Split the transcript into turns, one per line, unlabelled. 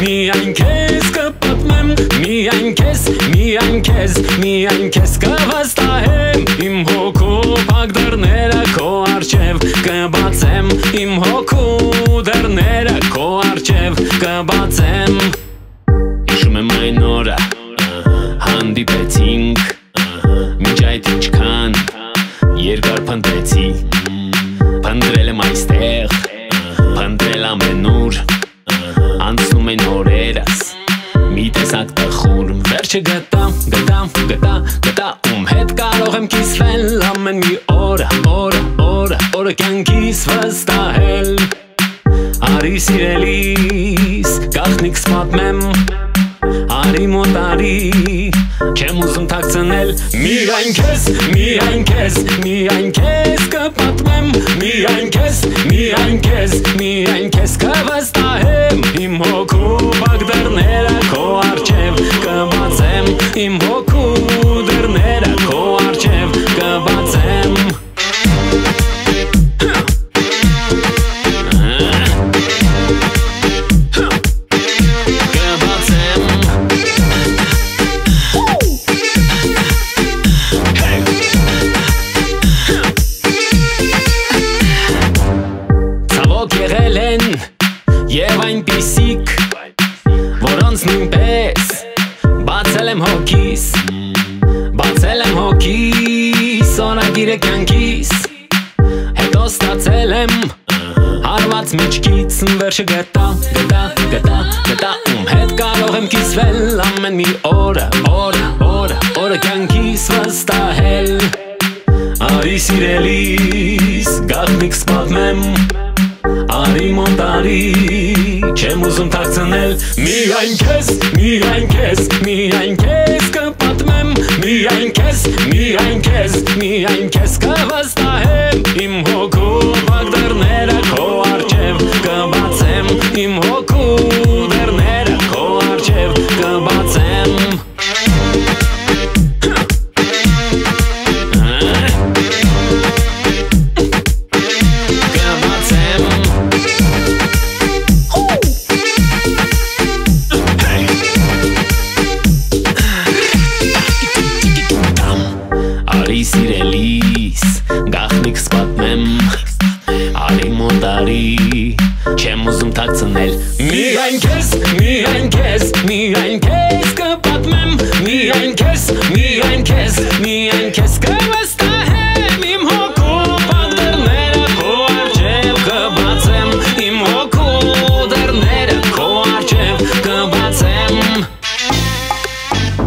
միայն քեզ կպատմեմ, միայն քեզ կվստահեմ, իմ հոգու փակ դռները քո առջև կբացեմ, իմ հոգու դռները քո առջև կբացեմ։ Հիշում եմ այն օրը, հանդիպեցինք, մինչ այդ ինչքան երկար փնտրեցի, փնտրել եմ այստեղ, փնտրել ամենուր, անցնում են օրերս, մի տեսակ տխուր, վերջը գտա, ում հետ կարող եմ կիսվել ամեն մի օրը կյանքիս վստահել։ Արի սիրելիս, գաղտնիքս պատմեմ, արի մոտ արի, չեմ ուզում թաքցնել, միայն քեզ կպատմեմ, միայն քեզ կվստահեմ, իմ հոգու փակ դռները քո առջև կբացեմ, իմ հոգու դռները քո առջև կբացեմ։ Եվ այնպիսիք, որոնց նույնպես բացել եմ հոգիս, օրագիրը կյանքիս, հետո ստացել եմ հարված միջքից, վերջը գտա, ում հետ կարող եմ կիսվել ամեն մի օրը կյանքիս վստահել։ Արի սիրելիս, գաղտնիքս պատմեմ, արի մոտ արի, չեմ ուզում թաքցնել, միայն քեզ կպատմեմ, միայն քեզ կվստահեմ, իմ հոգու փակ դռները քո առջև կբացեմ, իմ հոգու դռները քո առջև կբացեմ։ Արի սիրելիս, գաղտնիքս պատմեմ, արի մոտ արի, չեմ ուզում թաքցնել, միայն քեզ կպատմեմ, միայն քեզ կվստահեմ, իմ հոգու փակ դռները քո առջև կբացեմ, իմ հոգու դռները քո առջև կբացեմ։